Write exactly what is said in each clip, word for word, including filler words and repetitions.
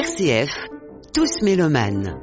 R C F, tous mélomanes.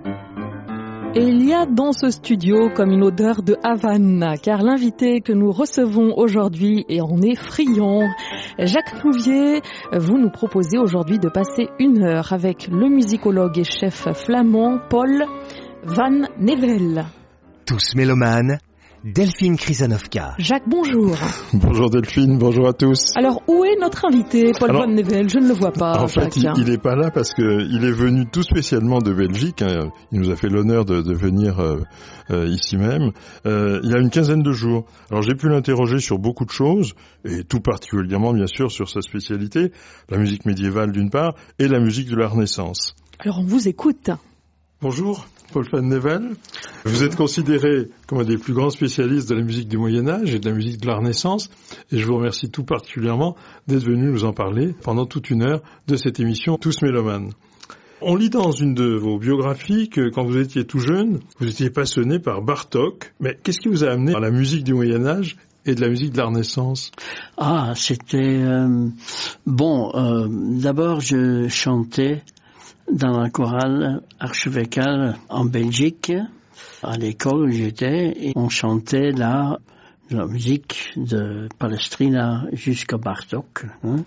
Et il y a dans ce studio comme une odeur de Havane, car l'invité que nous recevons aujourd'hui, et on est friand, Jacques Nouvier, vous nous proposez aujourd'hui de passer une heure avec le musicologue et chef flamand Paul van Nevel. Tous mélomanes, Delphine Krizanovka. Jacques, bonjour. Bonjour Delphine, bonjour à tous. Alors, où est notre invité, Paul Alors, van Nevel? Je ne le vois pas, En Jacques. fait, il n'est pas là parce qu'il est venu tout spécialement de Belgique. Hein. Il nous a fait l'honneur de, de venir euh, euh, ici même, euh, il y a une quinzaine de jours. Alors, j'ai pu l'interroger sur beaucoup de choses, et tout particulièrement, bien sûr, sur sa spécialité, la musique médiévale d'une part, et la musique de la Renaissance. Alors, on vous écoute. Bonjour, Paul van Nevel. Vous êtes considéré comme un des plus grands spécialistes de la musique du Moyen-Âge et de la musique de la Renaissance, et je vous remercie tout particulièrement d'être venu nous en parler pendant toute une heure de cette émission Tous mélomanes. On lit dans une de vos biographies que quand vous étiez tout jeune, vous étiez passionné par Bartók, mais qu'est-ce qui vous a amené à la musique du Moyen-Âge et de la musique de la Renaissance? Ah, c'était... Euh, bon, euh, d'abord je chantais dans la chorale archevêcale en Belgique, à l'école où j'étais, et on chantait là la musique de Palestrina jusqu'à Bartók. Hein.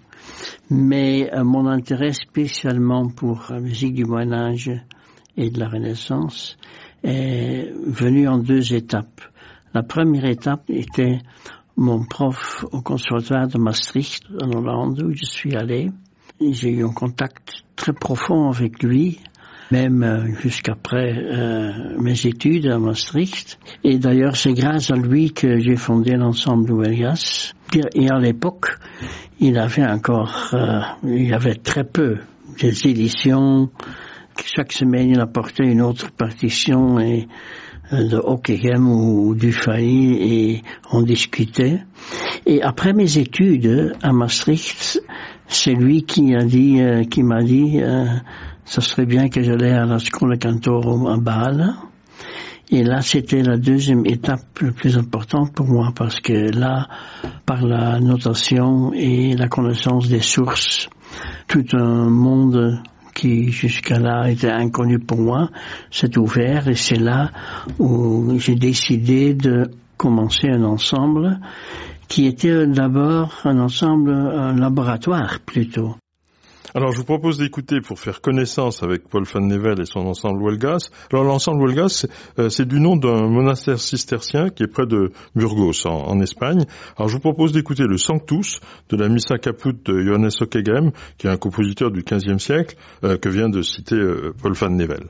Mais euh, mon intérêt spécialement pour la musique du Moyen-Âge et de la Renaissance est venu en deux étapes. La première étape était mon prof au conservatoire de Maastricht, en Hollande, où je suis allé. J'ai eu un contact très profond avec lui, même euh, jusqu'après euh, mes études à Maastricht. Et d'ailleurs, c'est grâce à lui que j'ai fondé l'ensemble Huelgas. Et à l'époque, il avait encore, euh, il y avait très peu des éditions. Chaque semaine, il apportait une autre partition et euh, de Ockeghem ou du Failly, et on discutait. Et après mes études à Maastricht, c'est lui qui a dit, euh, qui m'a dit, euh, ça serait bien que j'allais à la Schola Cantorum à Bâle. Et là, c'était la deuxième étape la plus importante pour moi, parce que là, par la notation et la connaissance des sources, tout un monde qui jusqu'à là était inconnu pour moi s'est ouvert, et c'est là où j'ai décidé de commencer un ensemble qui était d'abord un ensemble, un laboratoire plutôt. Alors, je vous propose d'écouter pour faire connaissance avec Paul van Nevel et son ensemble Huelgas. Alors, l'ensemble Huelgas, c'est, euh, c'est du nom d'un monastère cistercien qui est près de Burgos, en, en Espagne. Alors, je vous propose d'écouter le Sanctus de la Missa Caput de Johannes Ockeghem, qui est un compositeur du quinzième siècle, euh, que vient de citer euh, Paul van Nevel.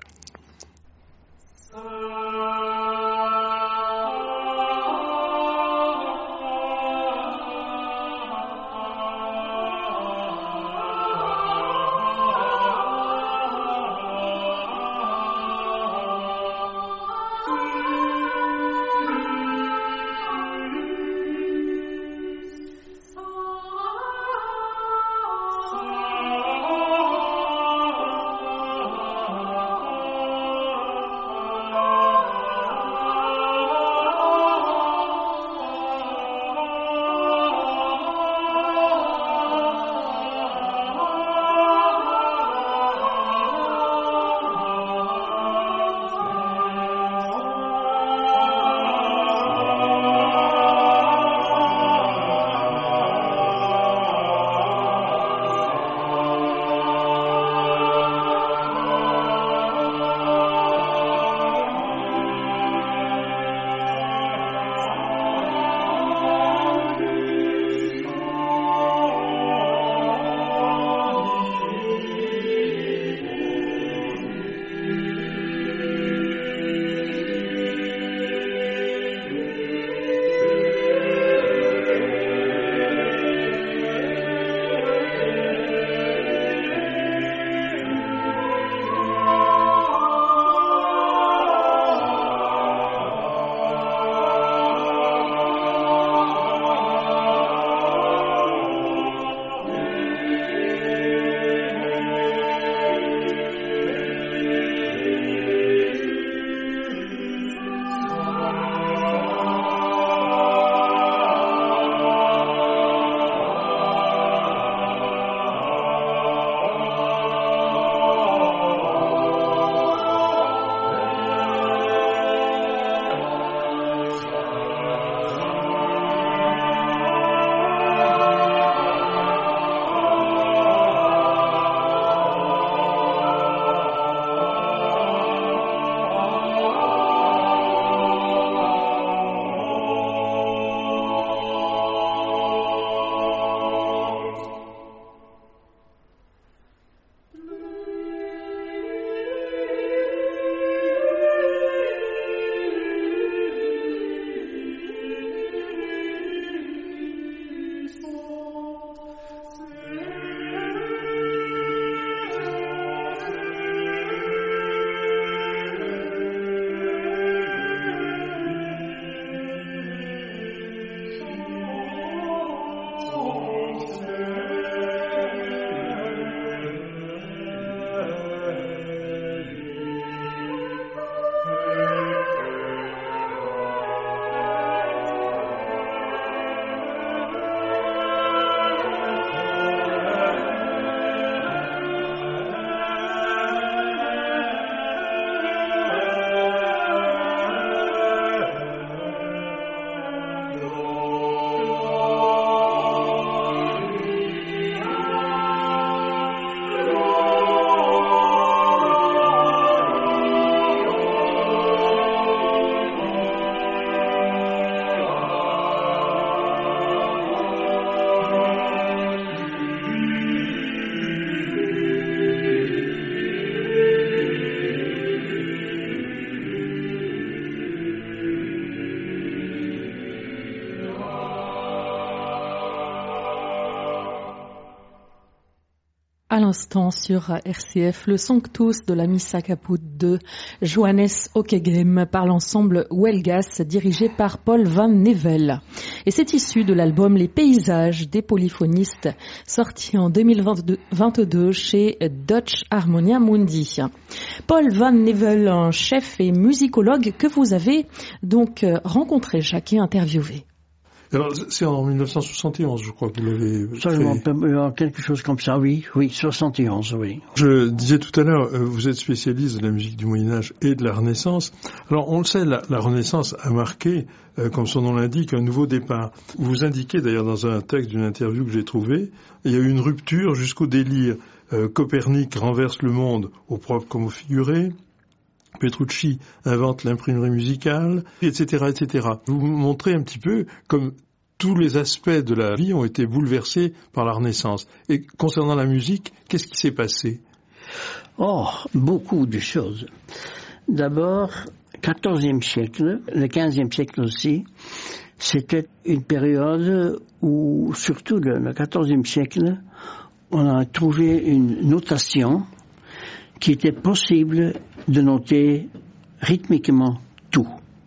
À l'instant sur R C F, le Sanctus de la Missa Caput de Johannes Ockeghem par l'ensemble Huelgas dirigé par Paul Van Nevel. Et c'est issu de l'album Les Paysages des polyphonistes sorti en deux mille vingt-deux chez Dutch Harmonia Mundi. Paul Van Nevel, un chef et musicologue que vous avez donc rencontré, Jacques, et interviewé. Alors, c'est en mille neuf cent soixante et onze, je crois que vous l'avez Ça, je quelque chose comme ça, oui. Oui, soixante et onze, oui. Je disais tout à l'heure, vous êtes spécialiste de la musique du Moyen-Âge et de la Renaissance. Alors, on le sait, la, la Renaissance a marqué, euh, comme son nom l'indique, un nouveau départ. Vous indiquez d'ailleurs dans un texte d'une interview que j'ai trouvé, il y a eu une rupture jusqu'au délire. Euh, Copernic renverse le monde au propre comme au figuré. Petrucci invente l'imprimerie musicale, et cetera, et cetera. Vous montrez un petit peu comme tous les aspects de la vie ont été bouleversés par la Renaissance. Et concernant la musique, qu'est-ce qui s'est passé? Oh, beaucoup de choses. D'abord, quatorzième siècle, le quinzième siècle aussi, c'était une période où, surtout le quatorzième siècle, on a trouvé une notation qui était possible de noter rythmiquement tout.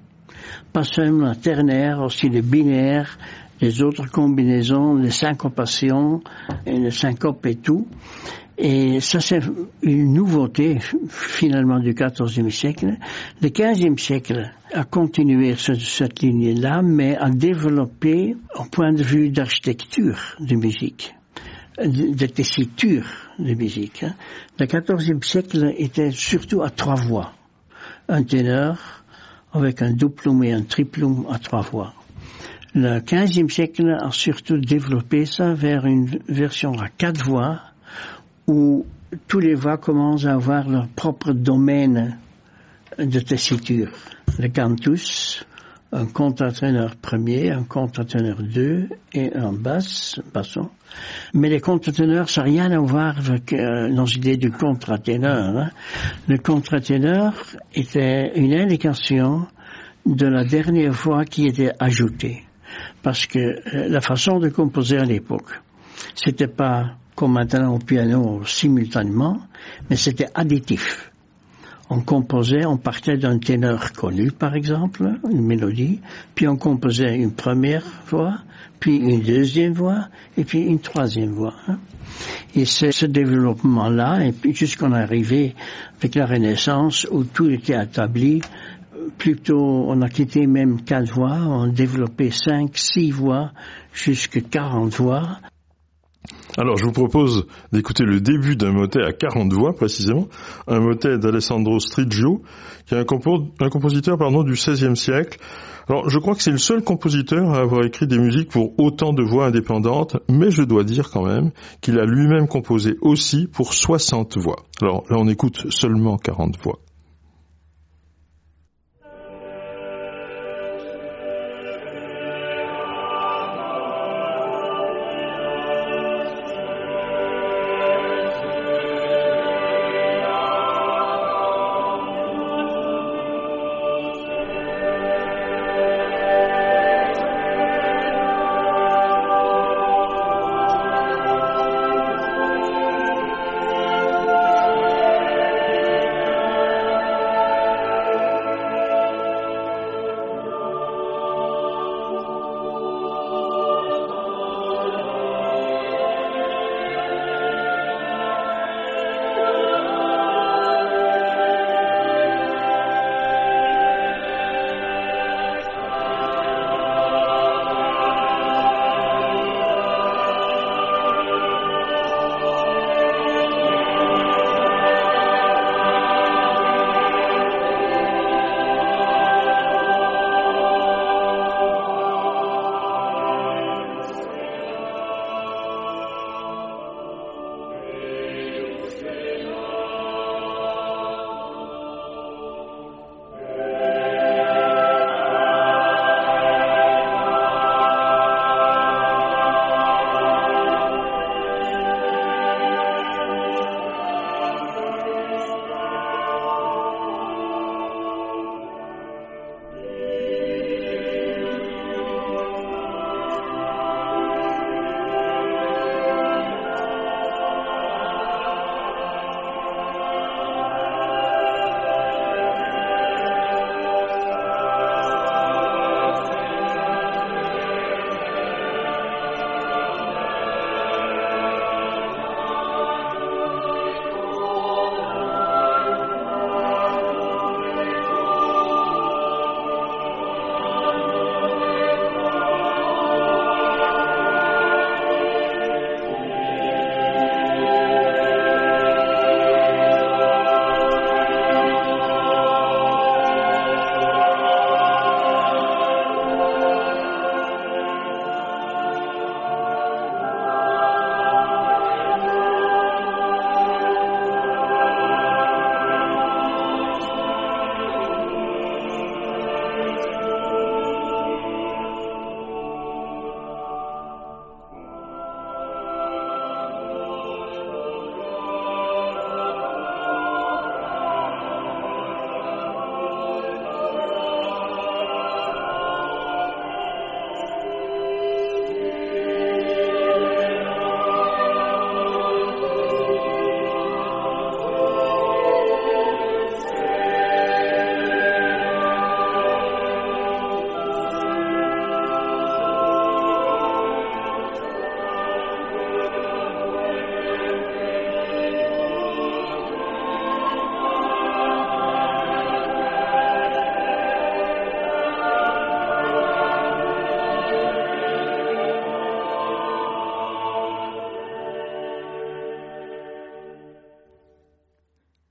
Pas seulement la ternaire, aussi le binaire, les autres combinaisons, les syncopations, et les syncopes et tout. Et ça, c'est une nouveauté, finalement, du quatorzième siècle. Le quinzième siècle a continué sur cette ligne-là, mais a développé, au point de vue d'architecture de musique, de tessiture de musique. Hein. Le quatorzième siècle était surtout à trois voix. Un ténor avec un duplum et un triplum à trois voix. Le quinzième siècle a surtout développé ça vers une version à quatre voix où tous les voix commencent à avoir leur propre domaine de tessiture. Le cantus, un contre-ténor premier, un contre-ténor deux et un basse, basson. Mais les contre-ténors, ça n'a rien à voir avec euh, nos idées du contre-ténor. Hein. Le contre-ténor était une indication de la dernière voix qui était ajoutée. Parce que euh, la façon de composer à l'époque, c'était pas comme maintenant au piano simultanément, mais c'était additif. On composait, on partait d'un ténor connu, par exemple, une mélodie, puis on composait une première voix, puis une deuxième voix, et puis une troisième voix. Hein. Et c'est ce développement-là, et puis jusqu'on est arrivé avec la Renaissance, où tout était établi, plutôt, on a quitté même quatre voix, on a développé cinq, six voix, jusqu'à quarante voix. Alors, je vous propose d'écouter le début d'un motet à quarante voix, précisément, un motet d'Alessandro Striggio, qui est un, compo- un compositeur pardon, du seizième siècle. Alors, je crois que c'est le seul compositeur à avoir écrit des musiques pour autant de voix indépendantes, mais je dois dire quand même qu'il a lui-même composé aussi pour soixante voix. Alors, là, on écoute seulement quarante voix.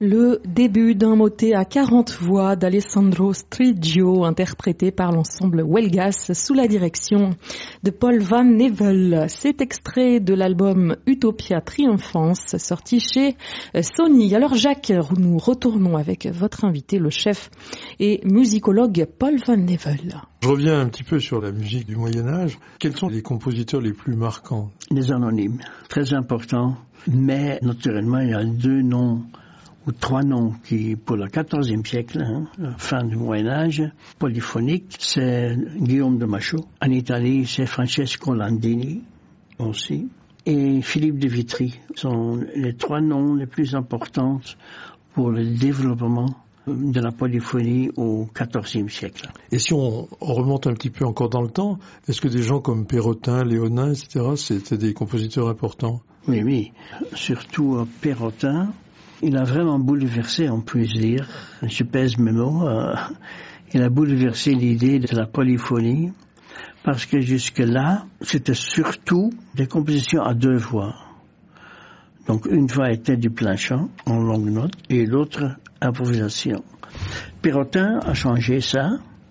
Le début d'un motet à quarante voix d'Alessandro Striggio, interprété par l'ensemble Huelgas sous la direction de Paul Van Nevel. C'est extrait de l'album Utopia Triomphans, sorti chez Sony. Alors Jacques, nous retournons avec votre invité, le chef et musicologue Paul Van Nevel. Je reviens un petit peu sur la musique du Moyen-Âge. Quels sont les compositeurs les plus marquants? Les anonymes, très important, mais naturellement il y a deux noms ou trois noms qui, pour le quatorzième siècle, hein, fin du Moyen-Âge, polyphonique, c'est Guillaume de Machaut. En Italie, c'est Francesco Landini aussi. Et Philippe de Vitry sont les trois noms les plus importants pour le développement de la polyphonie au quatorzième siècle. Et si on, on remonte un petit peu encore dans le temps, est-ce que des gens comme Perrotin, Léonin, et cetera, c'était des compositeurs importants? Oui, oui. Surtout euh, Perrotin. Il a vraiment bouleversé, on peut dire, je pèse mes mots, euh, il a bouleversé l'idée de la polyphonie, parce que jusque-là, c'était surtout des compositions à deux voix. Donc une voix était du plein chant, en longue note, et l'autre, improvisation. Perrotin a changé ça,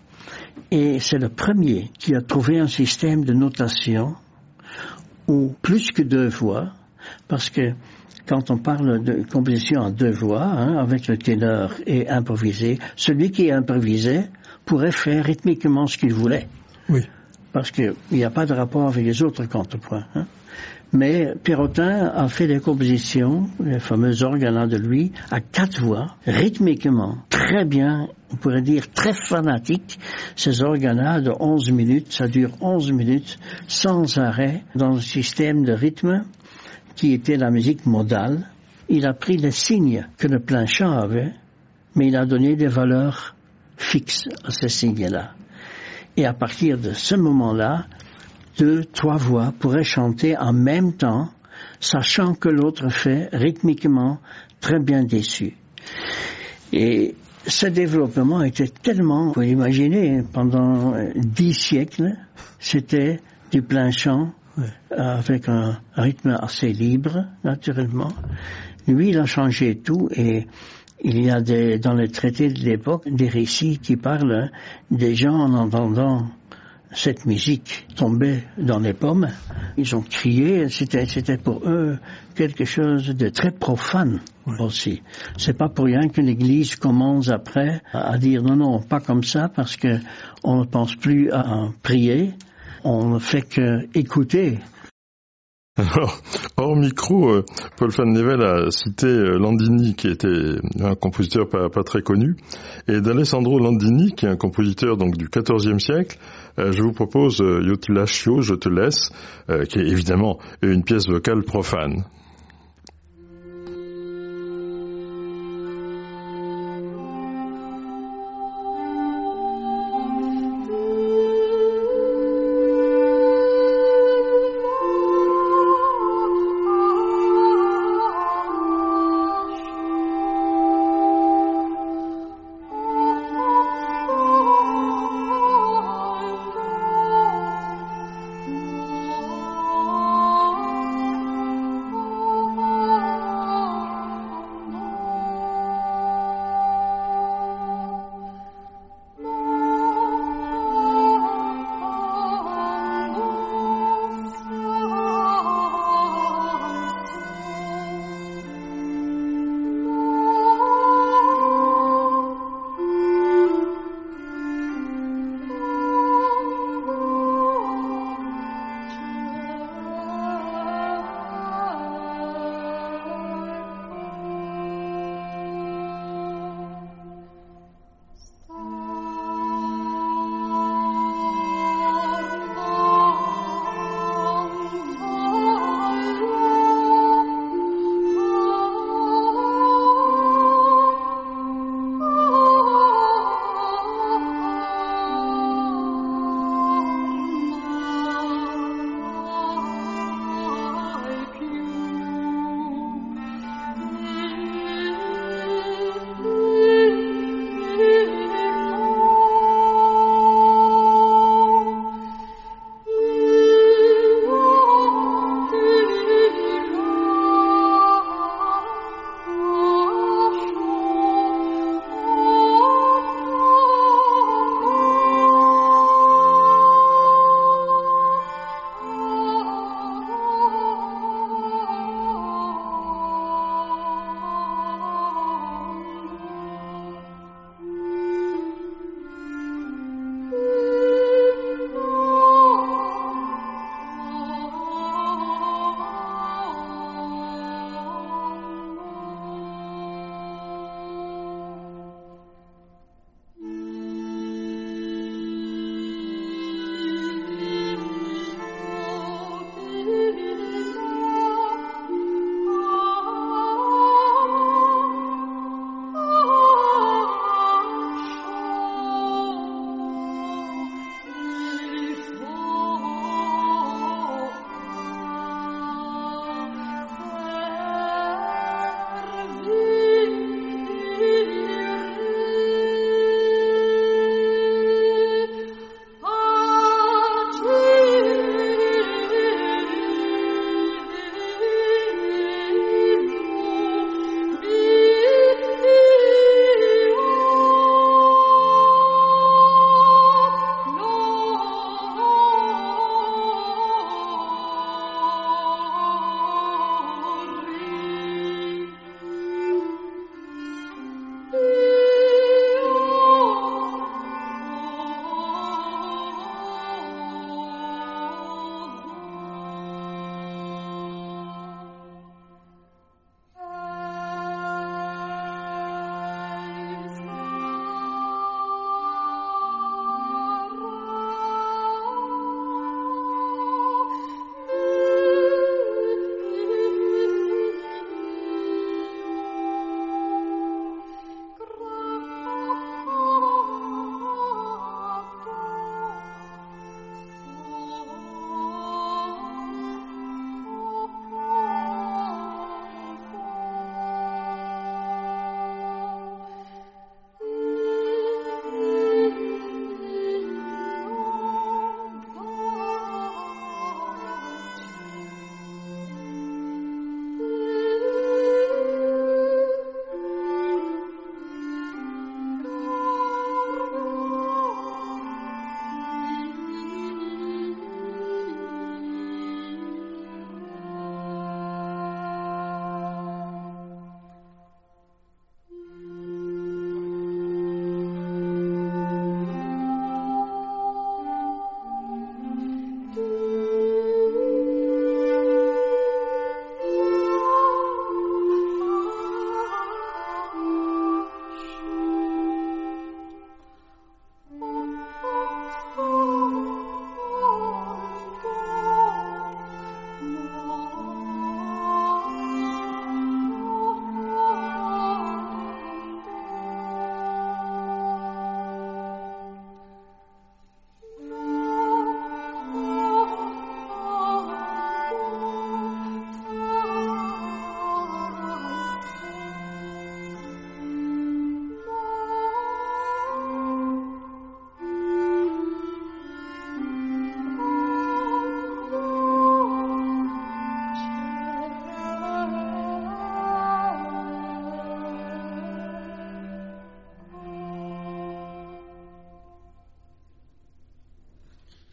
et c'est le premier qui a trouvé un système de notation où plus que deux voix, parce que quand on parle de composition à deux voix, hein, avec le ténor et improvisé, celui qui improvisait pourrait faire rythmiquement ce qu'il voulait. Oui. Parce qu'il n'y a pas de rapport avec les autres contrepoints. Hein. Mais Perrotin a fait des compositions, les fameux organes de lui, à quatre voix, rythmiquement, très bien, on pourrait dire très fanatique. Ces organes de onze minutes, ça dure onze minutes, sans arrêt, dans le système de rythme qui était la musique modale. Il a pris les signes que le plein chant avait, mais il a donné des valeurs fixes à ces signes-là. Et à partir de ce moment-là, deux, trois voix pourraient chanter en même temps, sachant que l'autre fait rythmiquement très bien déçu. Et ce développement était tellement, vous imaginez, pendant dix siècles, c'était du plein chant, avec un rythme assez libre, naturellement. Lui, il a changé tout, et il y a des, dans les traités de l'époque des récits qui parlent des gens en entendant cette musique tomber dans les pommes. Ils ont crié, c'était, c'était pour eux quelque chose de très profane aussi. C'est pas pour rien que l'Église commence après à dire non, non, pas comme ça, parce que on ne pense plus à prier, on ne fait que écouter. Alors, hors micro, euh, Paul Van Nevel a cité euh, Landini, qui était un compositeur pas, pas très connu, et d'Alessandro Landini, qui est un compositeur donc du quatorzième siècle. Euh, je vous propose euh, Io ti lascio, je te laisse, euh, qui est évidemment une pièce vocale profane.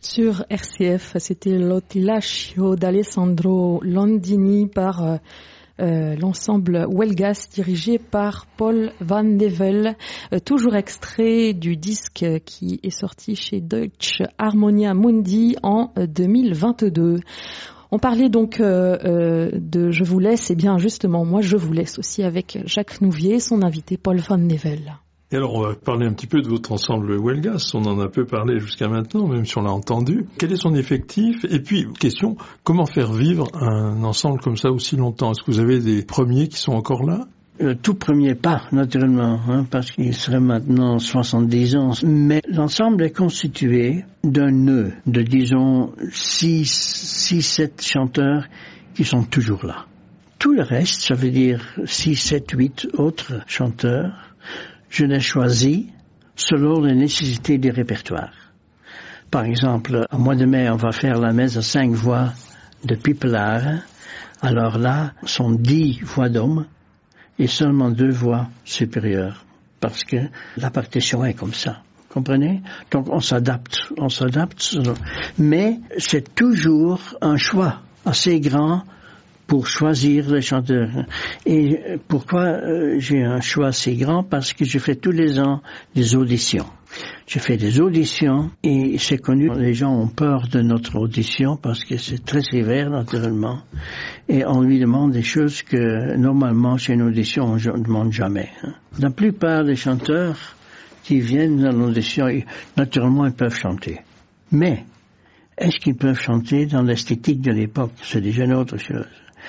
sur R C F. C'était L'Otilascio d'Alessandro Landini par euh, euh, l'ensemble Huelgas dirigé par Paul Van Nevel. Euh, toujours extrait du disque qui est sorti chez Deutsche Harmonia Mundi en euh, deux mille vingt-deux. On parlait donc euh, euh, de Je vous laisse, et bien justement, moi je vous laisse aussi avec Jacques Nouvier, son invité Paul Van Nevel. Et alors, on va parler un petit peu de votre ensemble Huelgas. On en a peu parlé jusqu'à maintenant, même si on l'a entendu. Quel est son effectif? Et puis, question, comment faire vivre un ensemble comme ça aussi longtemps? Est-ce que vous avez des premiers qui sont encore là? Le tout premier pas, naturellement, hein, parce qu'il serait maintenant soixante-dix ans. Mais l'ensemble est constitué d'un nœud de, disons, six, six, sept chanteurs qui sont toujours là. Tout le reste, ça veut dire six, sept, huit autres chanteurs, je l'ai choisi selon les nécessités du répertoire. Par exemple, au mois de mai, on va faire la messe à cinq voix de Pipelar. Alors là, sont dix voix d'hommes et seulement deux voix supérieures, parce que la partition est comme ça. Comprenez? Donc on s'adapte, on s'adapte, mais c'est toujours un choix assez grand pour choisir les chanteurs. Et pourquoi euh, j'ai un choix si grand? Parce que je fais tous les ans des auditions. Je fais des auditions et c'est connu, les gens ont peur de notre audition parce que c'est très sévère naturellement. Et on lui demande des choses que normalement chez une audition on ne demande jamais. Hein. La plupart des chanteurs qui viennent dans l'audition, naturellement ils peuvent chanter. Mais est-ce qu'ils peuvent chanter dans l'esthétique de l'époque? C'est déjà une autre chose.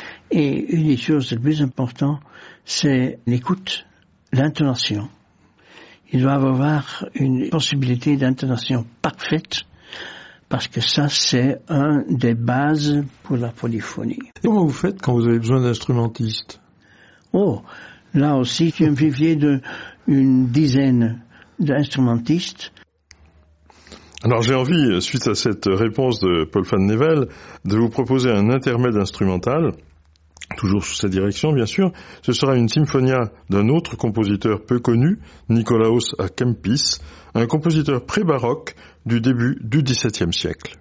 Et une des choses les plus importantes, c'est l'écoute, l'intonation. Ils doivent avoir une possibilité d'intonation parfaite, parce que ça, c'est un des bases pour la polyphonie. Comment vous faites quand vous avez besoin d'instrumentistes? Oh, là aussi, j'ai un vivier d'une dizaine d'instrumentistes. Alors j'ai envie, suite à cette réponse de Paul Van Nevel, de vous proposer un intermède instrumental, toujours sous sa direction bien sûr. Ce sera une symphonia d'un autre compositeur peu connu, Nikolaos à Kempis, un compositeur pré-baroque du début du dix-septième siècle.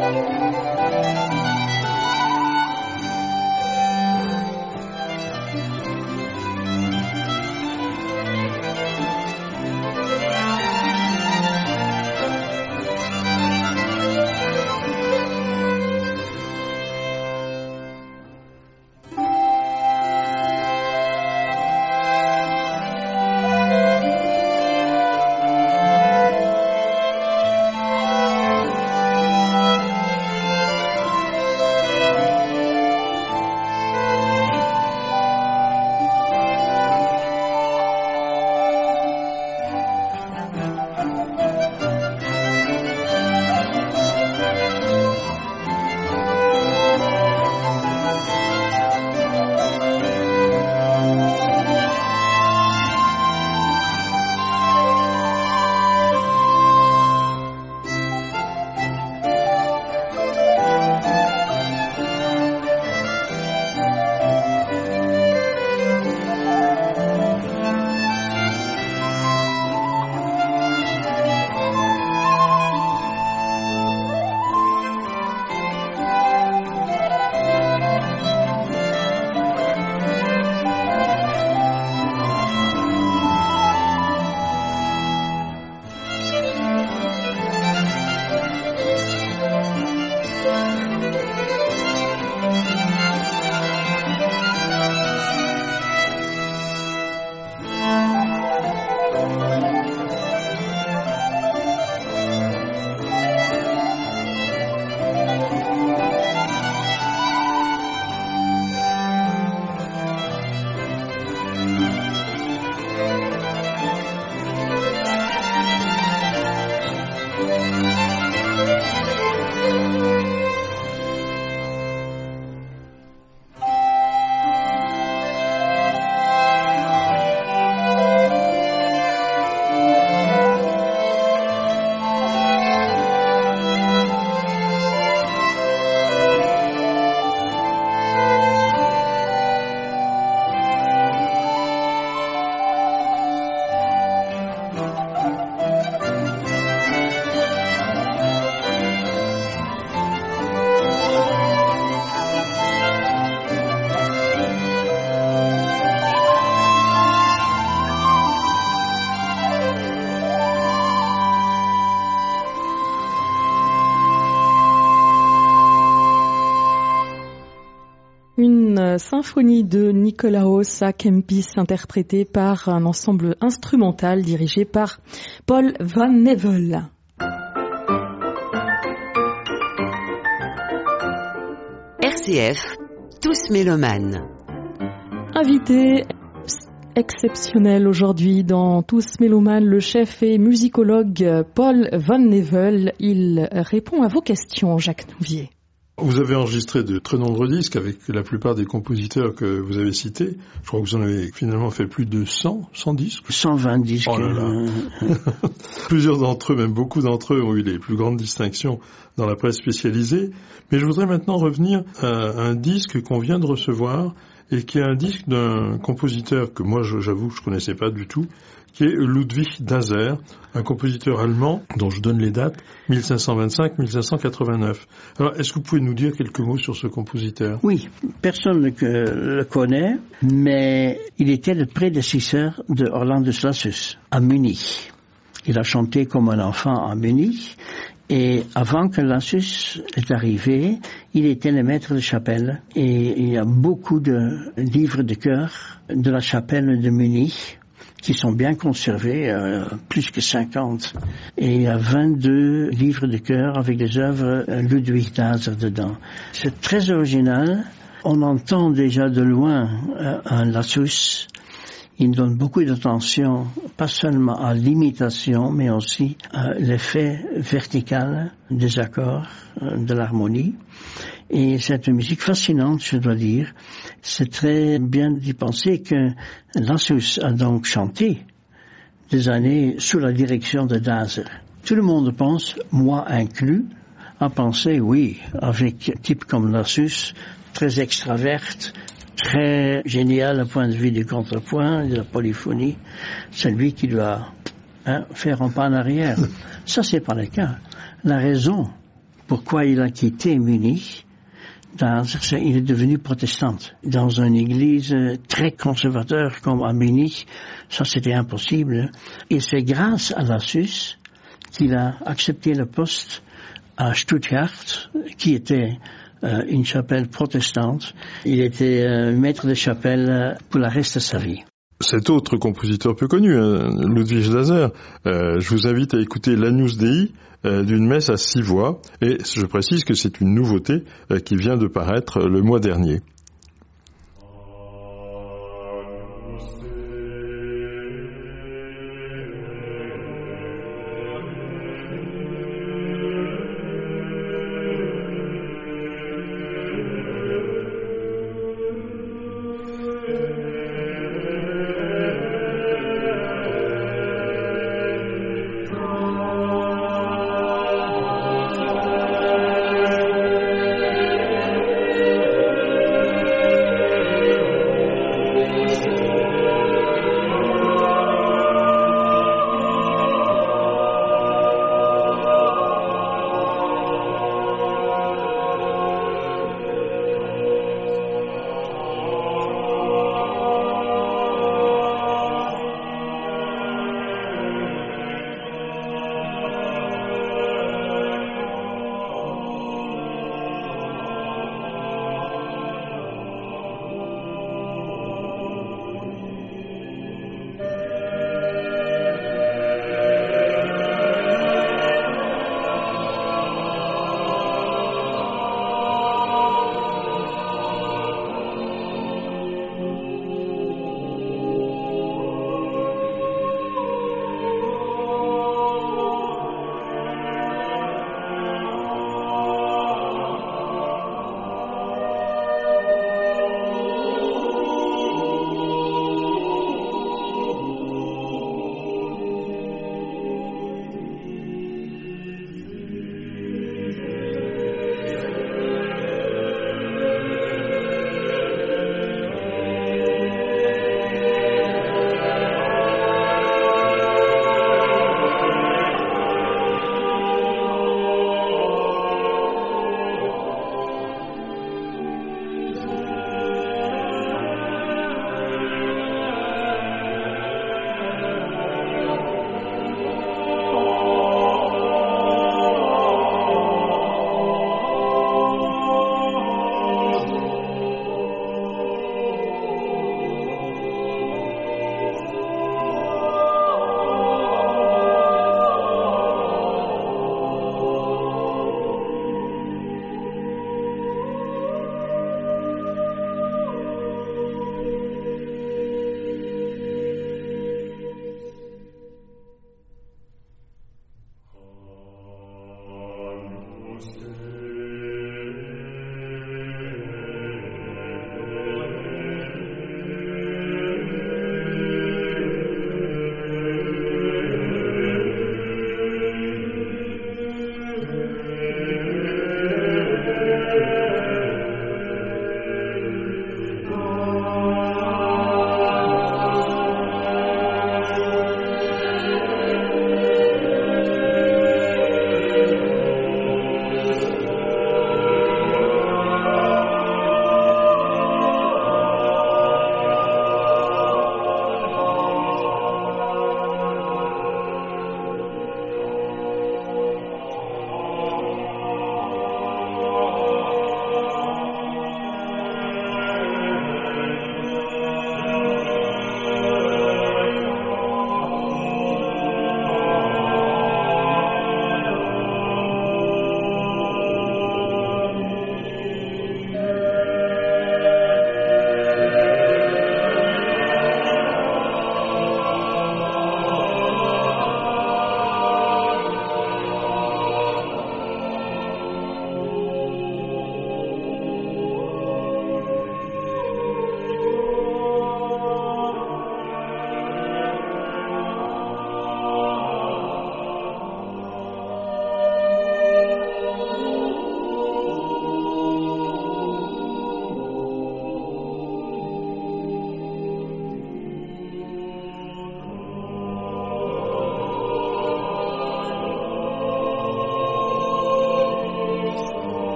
Une symphonie de Nikolaos à Kempis interprétée par un ensemble instrumental dirigé par Paul Van Nevel. R C F, tous mélomanes. Invité exceptionnel aujourd'hui dans Tous mélomanes, le chef et musicologue Paul Van Nevel. Il répond à vos questions, Jacques Nouvier. Vous avez enregistré de très nombreux disques avec la plupart des compositeurs que vous avez cités. Je crois que vous en avez finalement fait plus de cent, cent disques. cent vingt disques. Oh là là. Plusieurs d'entre eux, même beaucoup d'entre eux, ont eu les plus grandes distinctions dans la presse spécialisée. Mais je voudrais maintenant revenir à un disque qu'on vient de recevoir et qui est un disque d'un compositeur que moi, j'avoue, je connaissais pas du tout, qui est Ludwig Daser, un compositeur allemand dont je donne les dates, mille cinq cent vingt-cinq à mille cinq cent quatre-vingt-neuf. Alors, est-ce que vous pouvez nous dire quelques mots sur ce compositeur ? Oui, personne ne le connaît, mais il était le prédécesseur de Orlandus Lassus à Munich. Il a chanté comme un enfant à Munich, et avant que Lassus est arrivé, il était le maître de chapelle, et il y a beaucoup de livres de chœur de la chapelle de Munich qui sont bien conservés, euh, plus que cinquante. Et il y a vingt-deux livres de chœur avec des œuvres euh, Ludwig Daser dedans. C'est très original. On entend déjà de loin euh, un Lassus. Il donne beaucoup d'attention, pas seulement à l'imitation, mais aussi à l'effet vertical des accords, euh, de l'harmonie. Et c'est une musique fascinante, je dois dire. C'est très bien d'y penser que Lassus a donc chanté des années sous la direction de Daser. Tout le monde pense, moi inclus, a pensé, oui, avec un type comme Lassus, très extraverte, très génial au point de vue du contrepoint, de la polyphonie, c'est lui qui doit hein, faire un pas en arrière. Ça, c'est pas le cas. La raison pourquoi il a quitté Munich. Dans, il est devenu protestant. Dans une église très conservateur comme à Munich, ça c'était impossible. Et c'est grâce à la Suisse qu'il a accepté le poste à Stuttgart, qui était euh, une chapelle protestante. Il était euh, maître de chapelle pour le reste de sa vie. Cet autre compositeur peu connu, hein, Ludwig Glaser, euh, je vous invite à écouter l'Agnus Dei euh, d'une messe à six voix, et je précise que c'est une nouveauté euh, qui vient de paraître le mois dernier.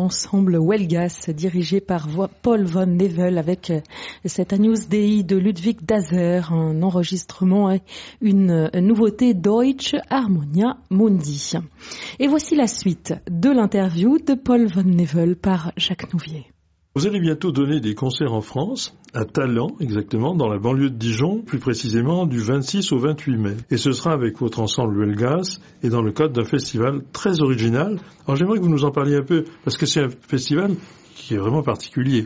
l'ensemble Huelgas, dirigé par Paul Van Nevel, avec cet Agnus Dei de Ludwig Dazer, un enregistrement et une nouveauté Deutsche Harmonia Mundi. Et voici la suite de l'interview de Paul Van Nevel par Jacques Nouvier. Vous allez bientôt donner des concerts en France, à Talent exactement, dans la banlieue de Dijon, plus précisément du vingt-six au vingt-huit mai. Et ce sera avec votre ensemble Huelgas et dans le cadre d'un festival très original. Alors j'aimerais que vous nous en parliez un peu, parce que c'est un festival qui est vraiment particulier.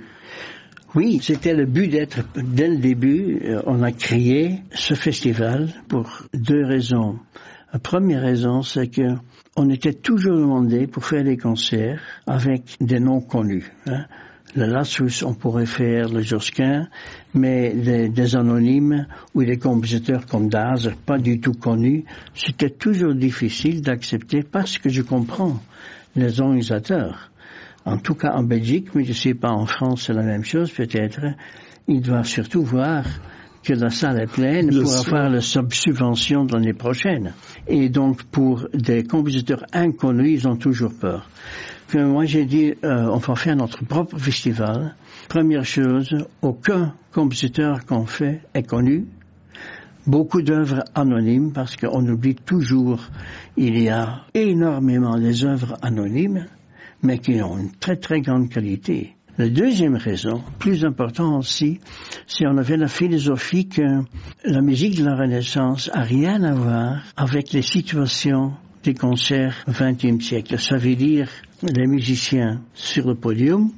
Oui, c'était le but d'être, dès le début, on a créé ce festival pour deux raisons. La première raison, c'est que on était toujours demandé pour faire des concerts avec des noms connus, hein. Le Lassus, on pourrait faire le Josquin, mais des, des anonymes ou des compositeurs comme Dazer, pas du tout connus, c'était toujours difficile d'accepter parce que je comprends les organisateurs. En tout cas en Belgique, mais je ne sais pas en France, c'est la même chose peut-être. Ils doivent surtout voir que la salle est pleine Bien pour sûr. avoir la subvention de l'année prochaine. Et donc pour des compositeurs inconnus, ils ont toujours peur. Puis moi j'ai dit, euh, on va faire notre propre festival. Première chose, aucun compositeur qu'on fait est connu. Beaucoup d'œuvres anonymes, parce qu'on oublie toujours, il y a énormément des œuvres anonymes, mais qui ont une très très grande qualité. La deuxième raison, plus importante aussi, c'est qu'on avait la philosophie que la musique de la Renaissance a rien à voir avec les situations des concerts vingtième siècle. Ça veut dire les musiciens sur le podium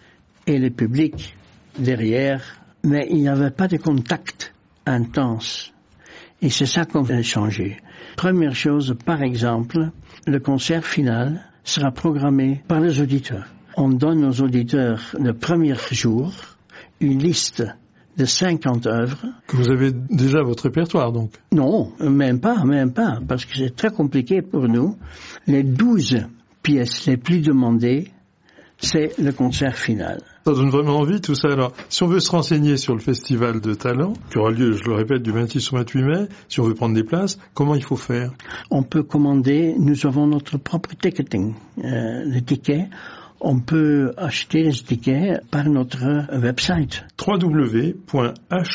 et le public derrière, mais il n'y avait pas de contact intense. Et c'est ça qu'on va changer. Première chose, par exemple, le concert final sera programmé par les auditeurs. On donne aux auditeurs le premier jour une liste de cinquante œuvres. Que vous avez déjà votre répertoire, donc? Non, même pas, même pas, parce que c'est très compliqué pour nous. Les douze pièces les plus demandées, c'est le concert final. Ça donne vraiment envie tout ça. Alors, si on veut se renseigner sur le festival de Talent, qui aura lieu, je le répète, du vingt-six au vingt-huit mai, si on veut prendre des places, comment il faut faire? On peut commander, nous avons notre propre ticketing, euh, le ticket. On peut acheter les tickets par notre website. w w w point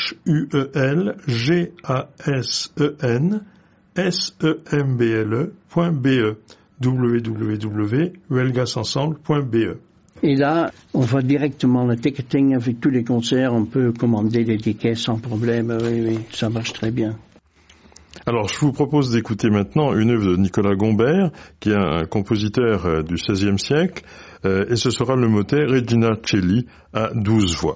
huelgasensemble point b e w w w point huelgasensemble point b e. Et là, on voit directement le ticketing avec tous les concerts. On peut commander les tickets sans problème. Oui, oui, ça marche très bien. Alors, je vous propose d'écouter maintenant une œuvre de Nicolas Gombert, qui est un compositeur du seizième siècle, euh, et ce sera le motet Regina Coeli à douze voix.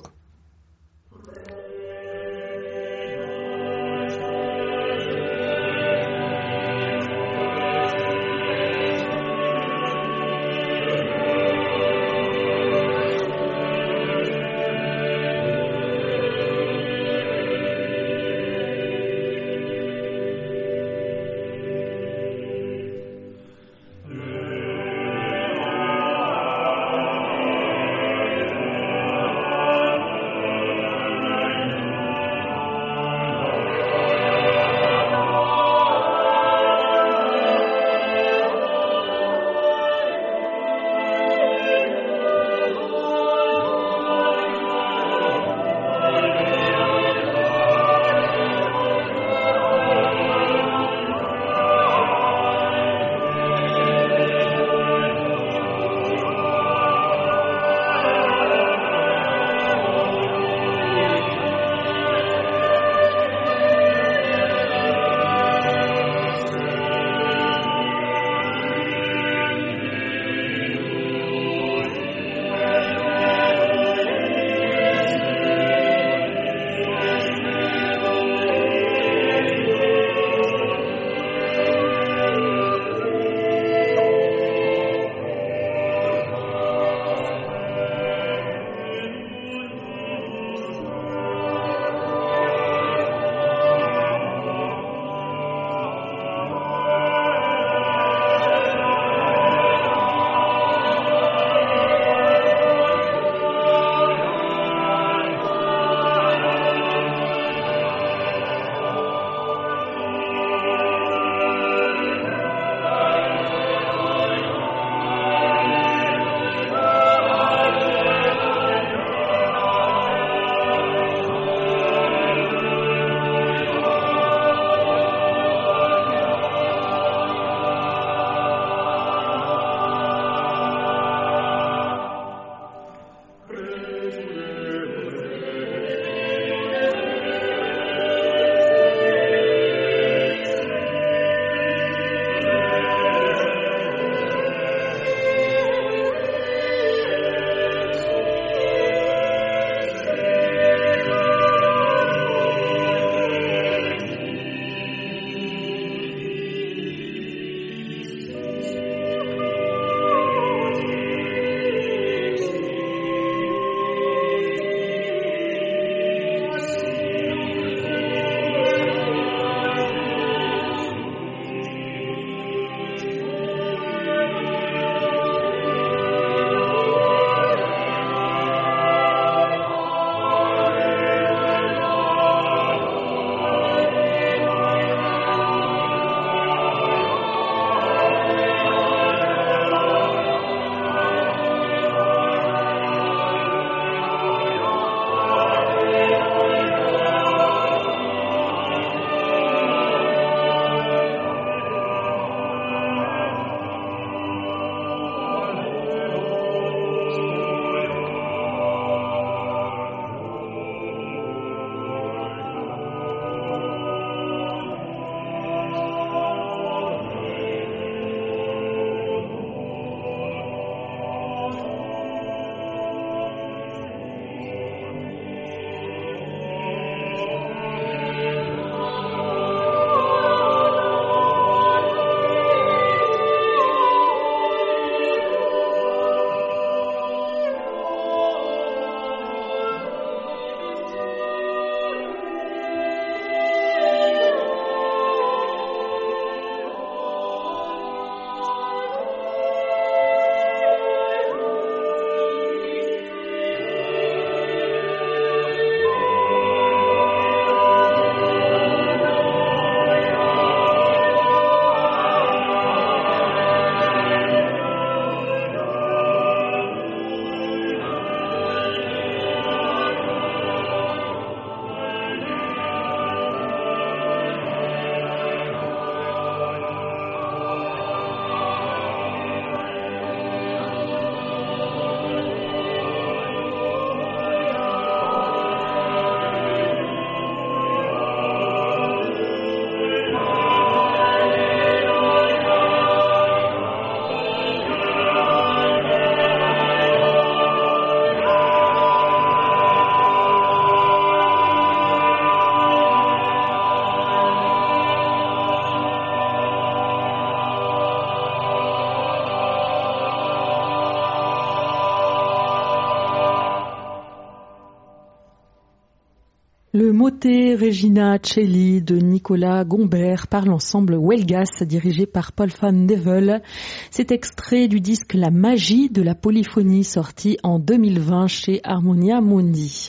Le motet Regina Coeli de Nicolas Gombert par l'ensemble Huelgas dirigé par Paul van Nevel. C'est extrait du disque La magie de la polyphonie sorti en deux mille vingt chez Harmonia Mundi.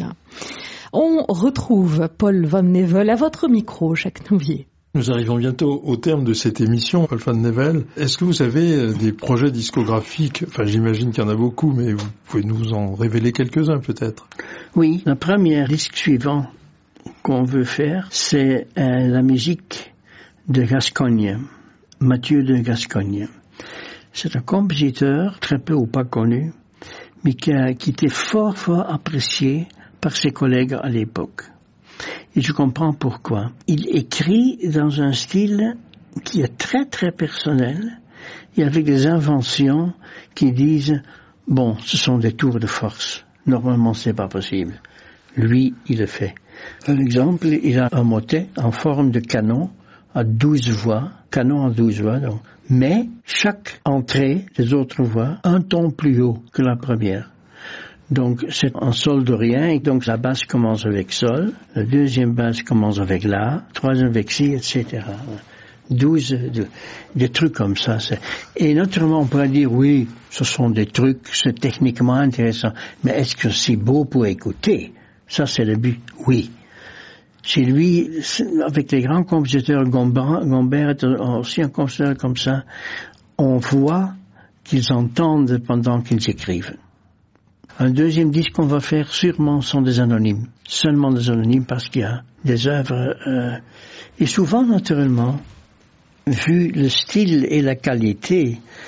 On retrouve Paul van Nevel à votre micro, Jacques Nouvier. Nous arrivons bientôt au terme de cette émission, Paul van Nevel. Est-ce que vous avez des projets discographiques? Enfin, j'imagine qu'il y en a beaucoup, mais vous pouvez nous en révéler quelques-uns peut-être. Oui, le premier disque suivant qu'on veut faire, c'est euh, la musique de Gascogne, Mathieu de Gascogne. C'est un compositeur très peu ou pas connu, mais qui, a, qui était fort, fort apprécié par ses collègues à l'époque. Et je comprends pourquoi. Il écrit dans un style qui est très, très personnel et avec des inventions qui disent, bon, ce sont des tours de force. Normalement, c'est pas possible. Lui, il le fait. Par exemple, il a un motet en forme de canon à douze voix, canon à douze voix, donc. Mais chaque entrée des autres voix, un ton plus haut que la première. Donc, c'est en sol de rien, et donc la basse commence avec sol, la deuxième basse commence avec la, troisième avec si, et cetera. Douze, de, des trucs comme ça. C'est... Et naturellement, on pourrait dire, oui, ce sont des trucs, c'est techniquement intéressant, mais est-ce que c'est beau pour écouter? Ça, c'est le but, oui. Chez lui, avec les grands compositeurs, Gombert, Gombert est aussi un compositeur comme ça, on voit qu'ils entendent pendant qu'ils écrivent. Un deuxième disque qu'on va faire, sûrement, sont des anonymes. Seulement des anonymes parce qu'il y a des œuvres... Euh, et souvent, naturellement, vu le style et la qualité,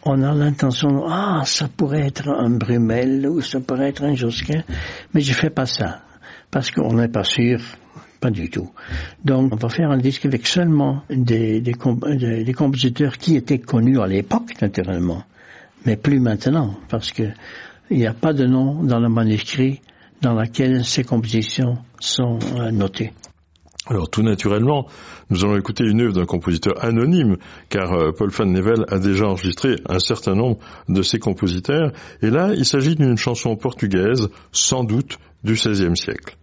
on a l'intention, ah, ça pourrait être un Brumel ou ça pourrait être un Josquin, mais je fais pas ça, parce qu'on n'est pas sûr, pas du tout. Donc, on va faire un disque avec seulement des, des, des, des compositeurs qui étaient connus à l'époque, naturellement, mais plus maintenant, parce que il n'y a pas de nom dans le manuscrit dans lequel ces compositions sont euh, notées. Alors tout naturellement, nous allons écouter une œuvre d'un compositeur anonyme, car euh, Paul van Nevel a déjà enregistré un certain nombre de ses compositeurs, et là il s'agit d'une chanson portugaise, sans doute du seizième siècle.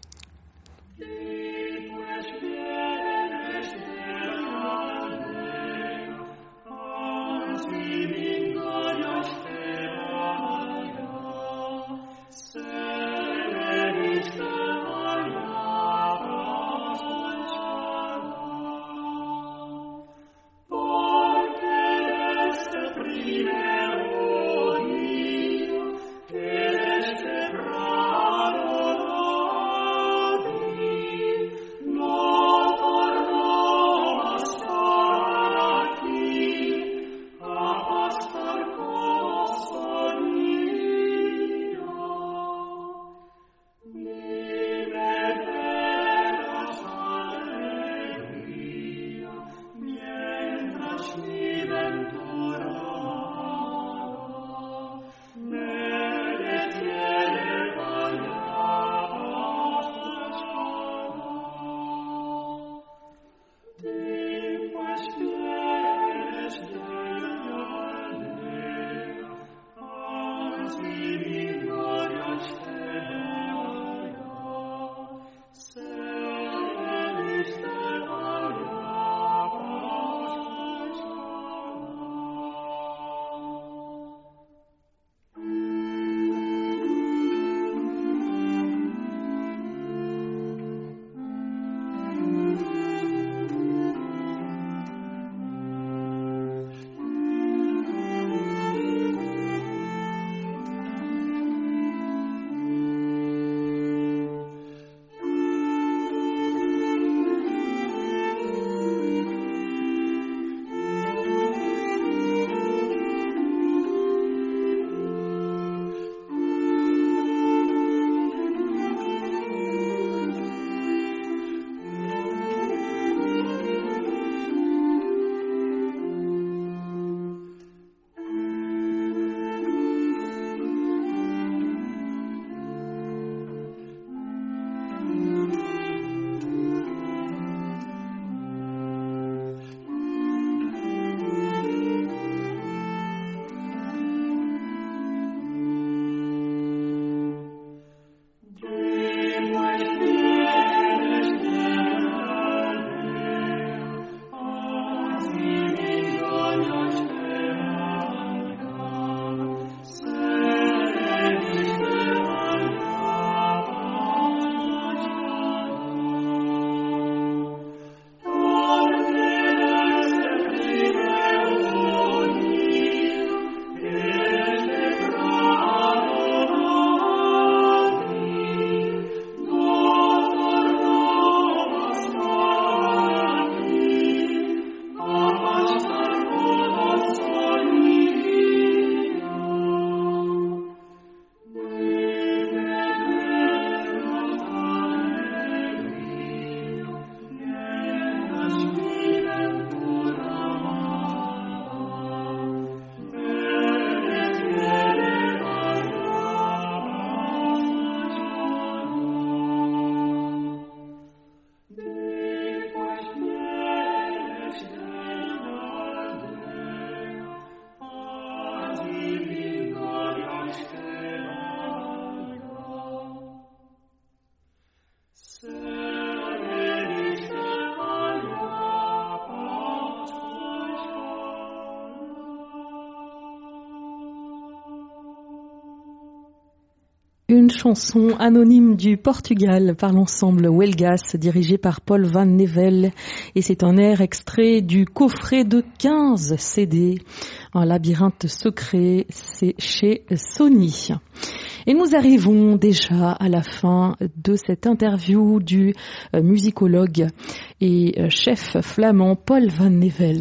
Une chanson anonyme du Portugal par l'ensemble Huelgas dirigé par Paul van Nevel, et c'est un air extrait du coffret de quinze C D, un labyrinthe secret, c'est chez Sony. Et nous arrivons déjà à la fin de cette interview du musicologue et chef flamand Paul van Nevel.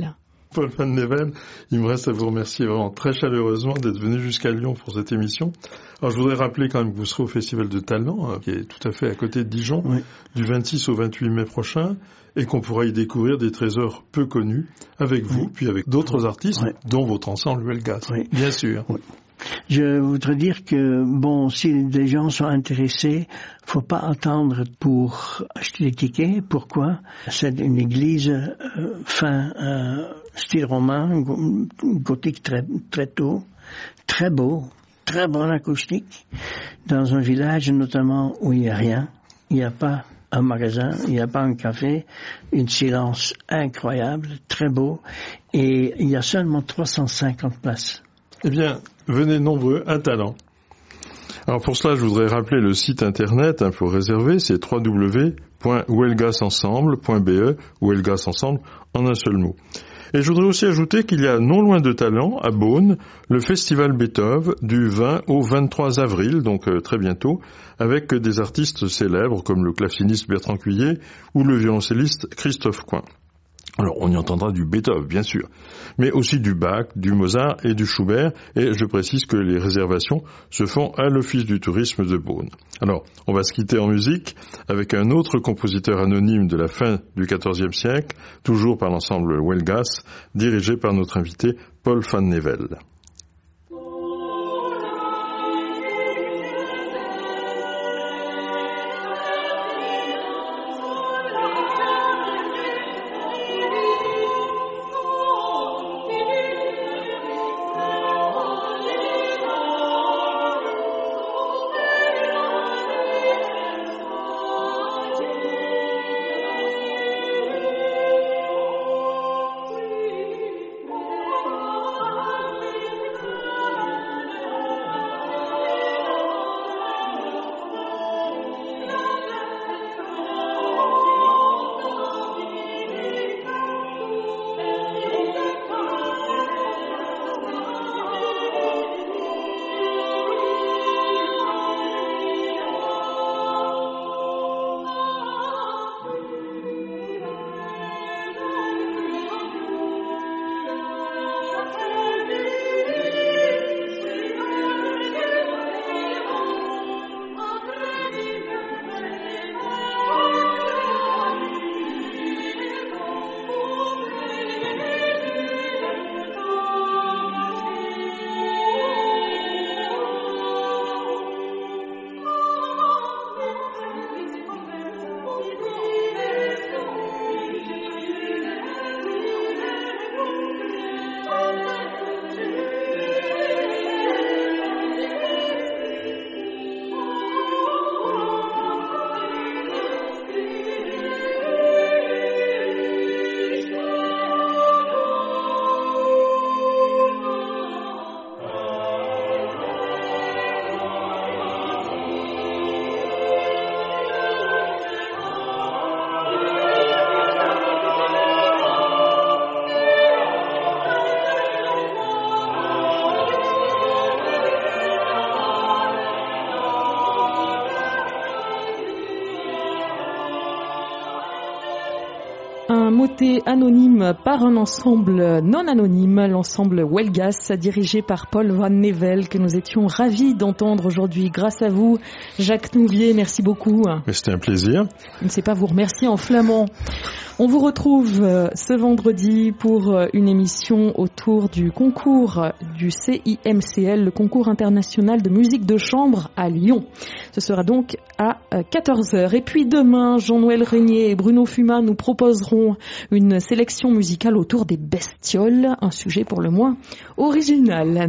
Paul Van Nevel, il me reste à vous remercier vraiment très chaleureusement d'être venu jusqu'à Lyon pour cette émission. Alors je voudrais rappeler quand même que vous serez au Festival de Talent, hein, qui est tout à fait à côté de Dijon, oui. du vingt-six au vingt-huit mai prochain, et qu'on pourra y découvrir des trésors peu connus avec vous, oui. puis avec d'autres artistes, oui. dont votre ensemble Huelgas, oui. bien sûr. Oui. Je voudrais dire que, bon, si des gens sont intéressés, faut pas attendre pour acheter les tickets. Pourquoi? C'est une église euh, fin euh, style roman, gothique très, très tôt, très beau, très bonne acoustique, dans un village notamment où il n'y a rien, il n'y a pas un magasin, il n'y a pas un café, une silence incroyable, très beau, et il y a seulement trois cent cinquante places. Eh bien, venez nombreux, un talent. Alors pour cela, je voudrais rappeler le site internet hein, pour réserver, c'est w w w point huelgas ensemble point b e, Huelgas ensemble en un seul mot. Et je voudrais aussi ajouter qu'il y a non loin de Talent, à Beaune, le festival Beethoven du vingt au vingt-trois avril, donc euh, très bientôt, avec des artistes célèbres comme le claveciniste Bertrand Cuillet ou le violoncelliste Christophe Coin. Alors, on y entendra du Beethoven, bien sûr, mais aussi du Bach, du Mozart et du Schubert, et je précise que les réservations se font à l'Office du tourisme de Beaune. Alors, on va se quitter en musique avec un autre compositeur anonyme de la fin du quatorzième siècle, toujours par l'ensemble Huelgas, dirigé par notre invité Paul Van Nevel. Un motet anonyme par un ensemble non anonyme, l'ensemble Huelgas, dirigé par Paul Van Nevel, que nous étions ravis d'entendre aujourd'hui. Grâce à vous, Jacques Nouvier, merci beaucoup. Mais c'était un plaisir. Je ne sais pas vous remercier en flamand. On vous retrouve ce vendredi pour une émission autour du concours du C I M C L, le concours international de musique de chambre à Lyon. Ce sera donc à quatorze heures. Et puis demain, Jean-Noël Régnier et Bruno Fuma nous proposeront une sélection musicale autour des bestioles, un sujet pour le moins original.